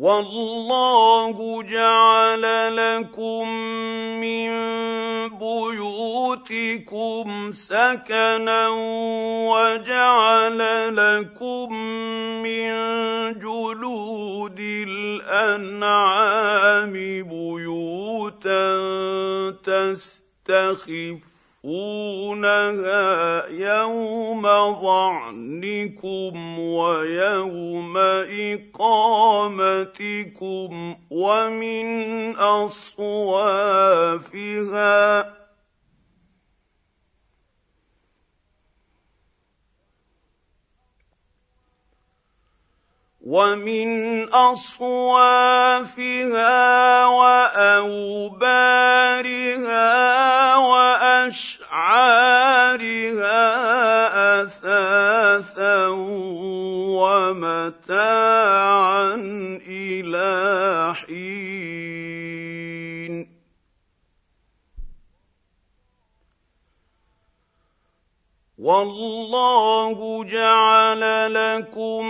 والله جعل لكم من بيوتكم سكنا وجعل لكم من جلود الأنعام بيوتا تستخفونها يوم ظعنكم ويوم إقامتكم ومن أصوافها وأوبارها وأشعارها أثاثا ومتاعا إلى حين والله جعل لكم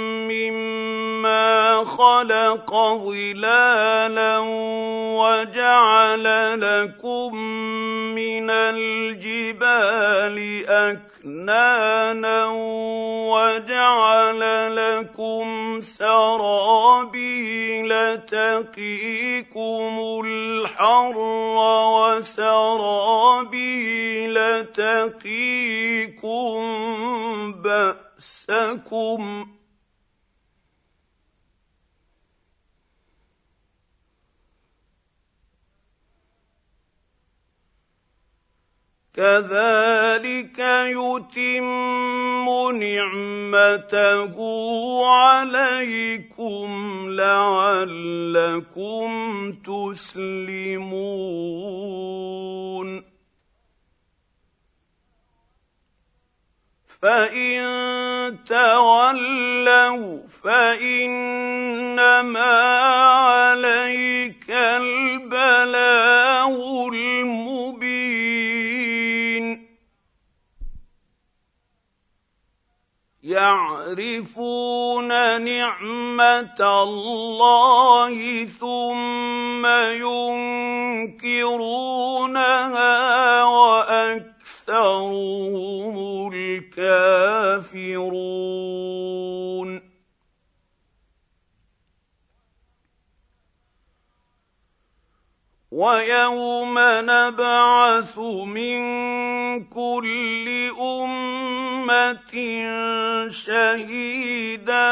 مما خلق ظلالا وجعل لكم من الجبال أكنانا وجعل لكم سرابيل تقيكم الحر وسرابيل تقيكم بأسكم كذلك يتم نعمته عليكم لعلكم تسلمون فإن تولوا فإنما عليك البلاغ المبين يعرفون نعمة الله ثم ينكرونها وأكثرهم الكافرون ويوم نبعث من كل أمة شهيدا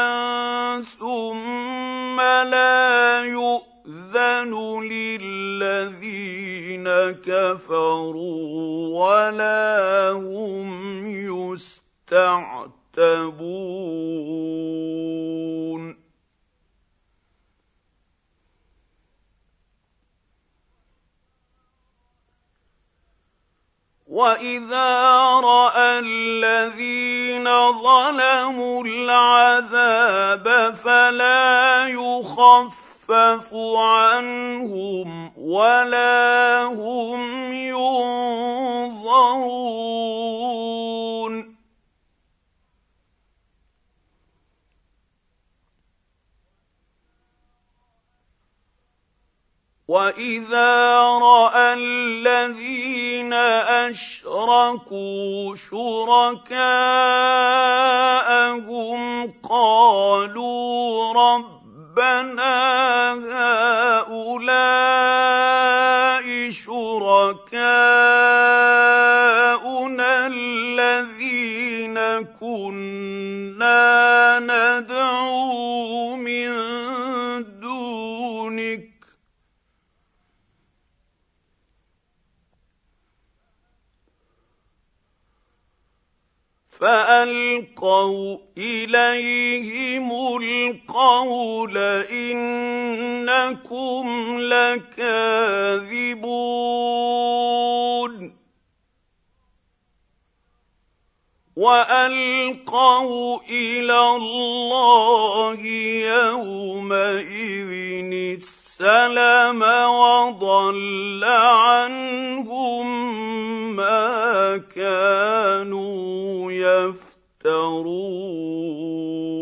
ثم لا يؤذن للذين كفروا ولا هم يستعتبون وَإِذَا رَأَى الَّذِينَ ظَلَمُوا الْعَذَابَ فَلَا يُخَفَّفُ عَنْهُمْ وَلَا هُمْ يُنظَرُونَ وَإِذَا رَأَى الَّذِينَ أَشْرَكُوا شُرَكَاءَهُمْ قَالُوا رَبَّنَا هَؤُلَاءِ شُرَكَاؤُنَا الَّذِينَ كُنَّا نَدْعُو مِن دُونِكَ فَأَلْقَوْا إِلَيْهِمُ الْقَوْلَ إِنَّكُمْ لَكَاذِبُونَ وَأَلْقَوْا إِلَى اللَّهِ يَوْمَئِذٍ السَّلَمَ وَضَلَّ عَنْهُم مَّا كَانُوا يَفْتَرُونَ